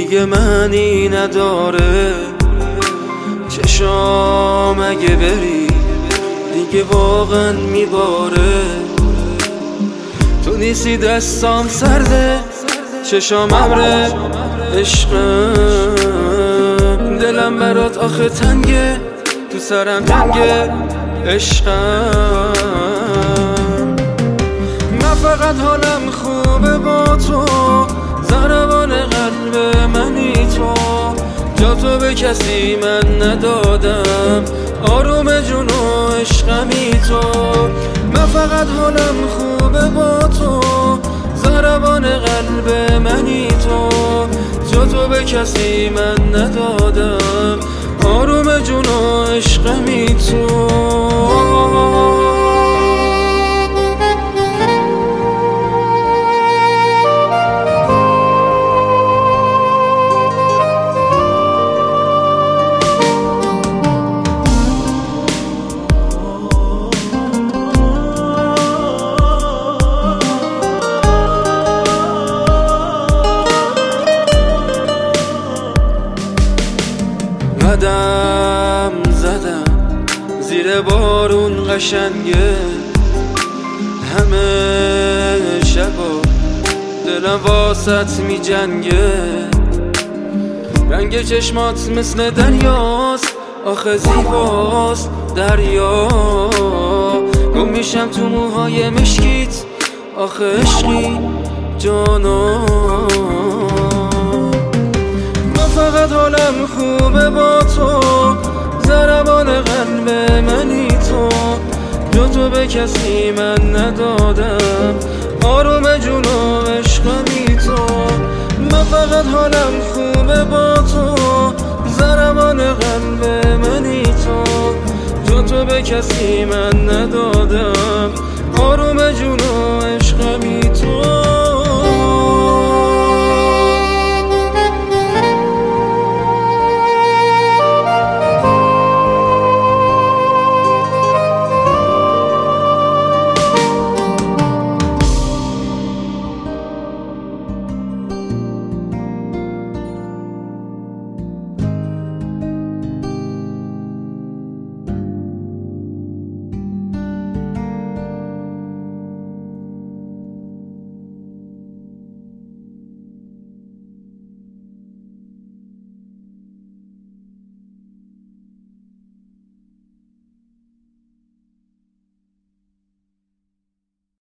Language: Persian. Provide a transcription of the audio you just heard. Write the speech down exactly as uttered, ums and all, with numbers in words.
دیگه معنی نداره. چشام اگه بری دیگه واقعا میباره. تو نیستی دستام سرده، چشام ابره، عشقم دلم برات آخه تنگه، تو سرم جنگه عشقم. من فقط حالم خوبه با تو، ضربان قلب منی تو. جا تو به کسی من ندادم، آروم جون و عشقمی تو. من فقط حالم خوبه با تو، ضربان قلب منی تو. جا تو به کسی من ندادم، آروم جون و عشقمی تو. قدم زدم زیر بارون قشنگه، همه شبا دلم واسط می جنگه. رنگ چشمات مثل دریاست، آخه زیباست دریا. گم میشم تو موهای مشکیت، آخه عشقی جانا. فقط حالم خوبه با تو، ضربان قلب منی تو. جا تو به کسی من ندادم، آروم جون و عشقمی تو. من فقط حالم خوبه با تو، ضربان قلب منی تو. جا تو به کسی من ندادم، آروم جون و عشقمی تو.